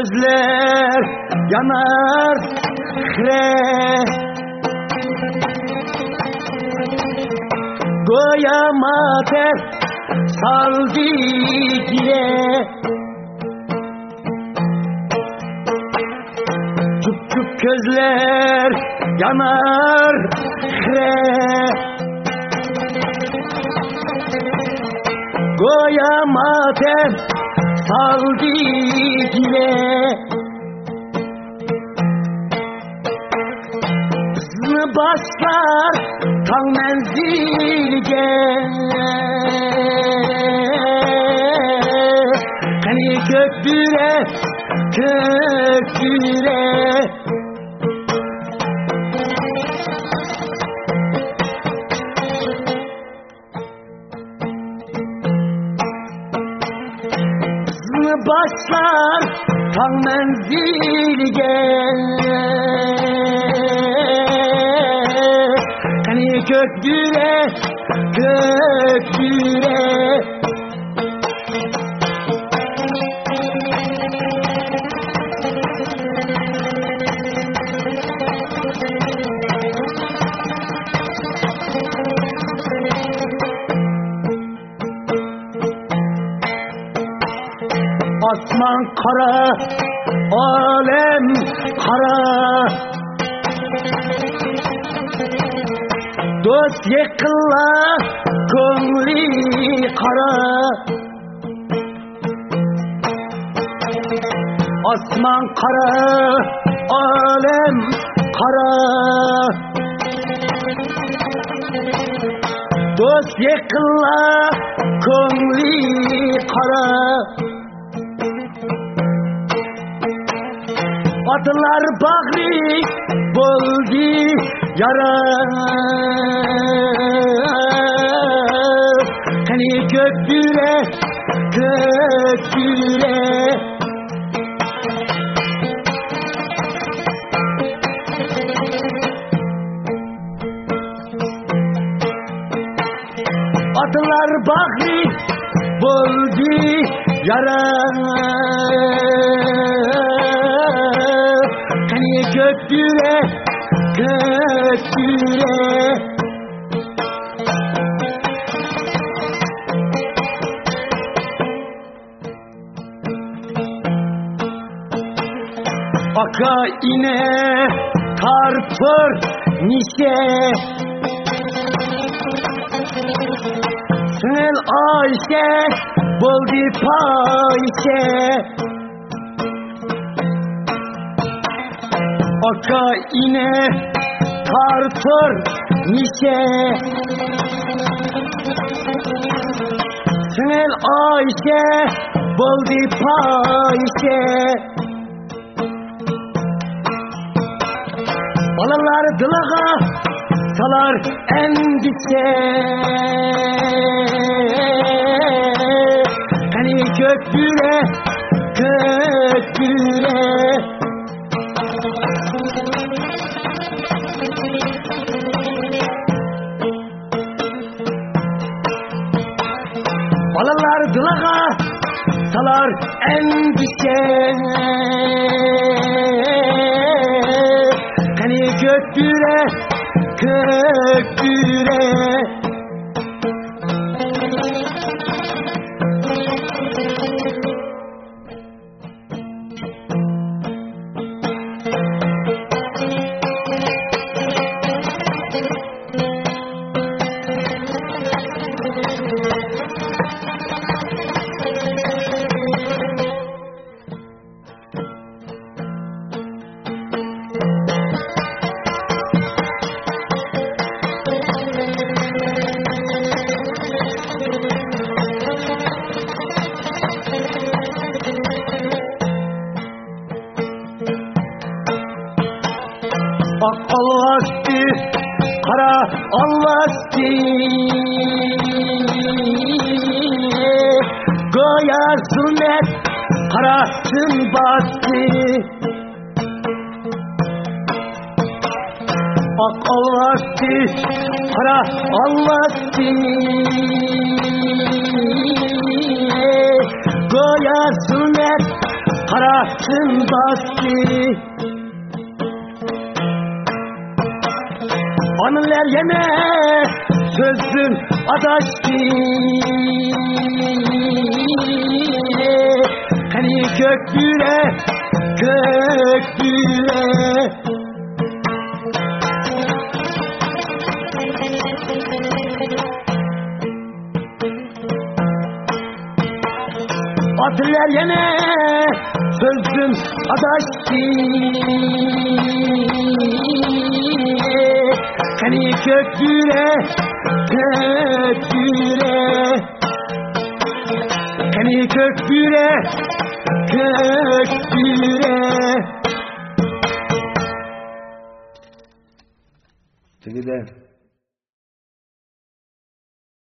gözler yanar hre Goyamate saldı gire Küp gözler yanar hre Goyamate saldı gire Hızlı başlar tam menzilge Hani kökbüre Hızlı başlar tam menzilge Hani kökbüre Asman kara, alem kara Dost yıkıla, gönlü kara Asman kara, alem kara Dost yıkıla, gönlü kara Adılar bağrı buldu yara Hani gökbüre Adılar bağrı buldu yara Hani gökbüre Aka ine tarpır nişe Sınıl Ayşe buldu payşe Aka ine tartır nişe Sınıl Ayşe buldu payşe Balalar dılağa salar endişe Hani gökbüre Balalar dılağa salar endişe Hani gökbüre Ak Allah'tı, kara Allah'tı Goya zulmet, kara tüm bastı Ak Allah'tı, kara Allah'tı Goya zulmet, karatın bastı. Anılar yine sözün adaştı. Hani gökbüre, gökbüre. Atlar yine sözün adaştı. Hani gökbüre, gökbüre. Hani gökbüre, gökbüre. Çekil de.